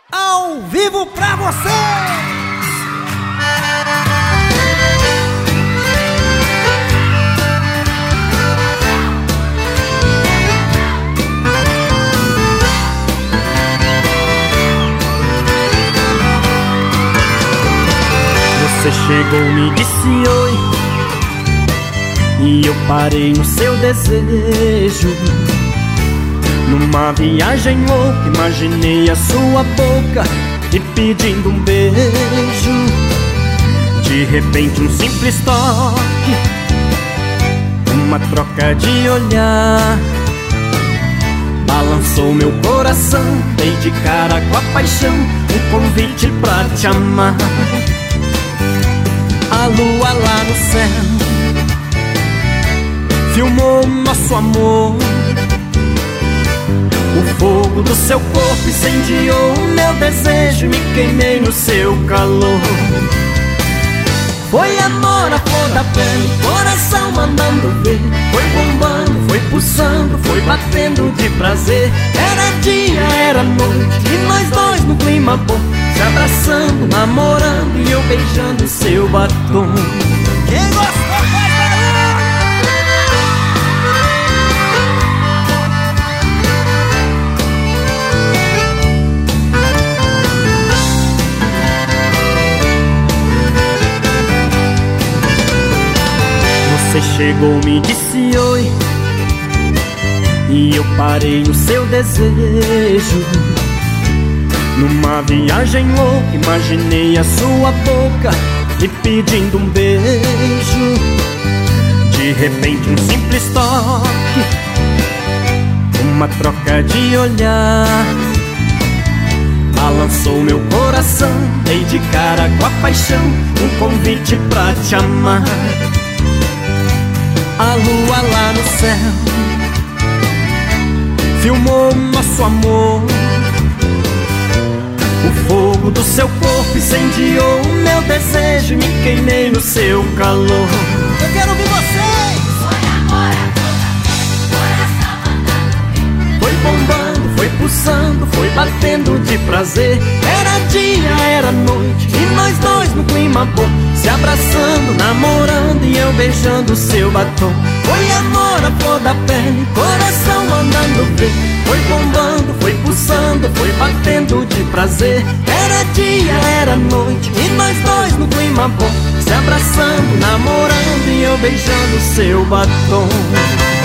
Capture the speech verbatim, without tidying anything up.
Ao vivo pra você! Você chegou, me disse oi, e eu parei no seu desejo. Numa viagem louca, imaginei a sua boca me pedindo um beijo. De repente um simples toque, uma troca de olhar, balançou meu coração. Dei de cara com a paixão, um convite pra te amar. A lua lá no céu filmou o nosso amor. O fogo do seu corpo incendiou o meu desejo, me queimei no seu calor. Foi amor à flor da pele, coração mandando ver. Foi bombando, foi pulsando, foi batendo de prazer. Era dia, era noite, e nós dois no clima bom, se abraçando, namorando, e eu beijando seu batom. Quem gostou faz barulho! Você chegou, me disse oi, e eu parei no seu desejo. Numa viagem louca, imaginei a sua boca me pedindo um beijo. De repente um simples toque, uma troca de olhar, balançou meu coração. Dei de cara com a paixão, um convite pra te amar. A lua lá no céu filmou o nosso amor. O fogo do seu corpo incendiou o meu desejo, me queimei no seu calor. Eu quero ouvir vocês! Foi amor à toda vez, coração mandando ver. Foi bombando, foi pulsando, foi batendo de prazer. Era dia, era noite, e nós dois no clima bom, se abraçando, namorando, e eu beijando seu batom. Foi amor à flor da pele, coração mandando ver. Foi bombando, foi pulsando, foi batendo de prazer. Era dia, era noite, e nós dois no clima bom, se abraçando, namorando, e eu beijando seu batom.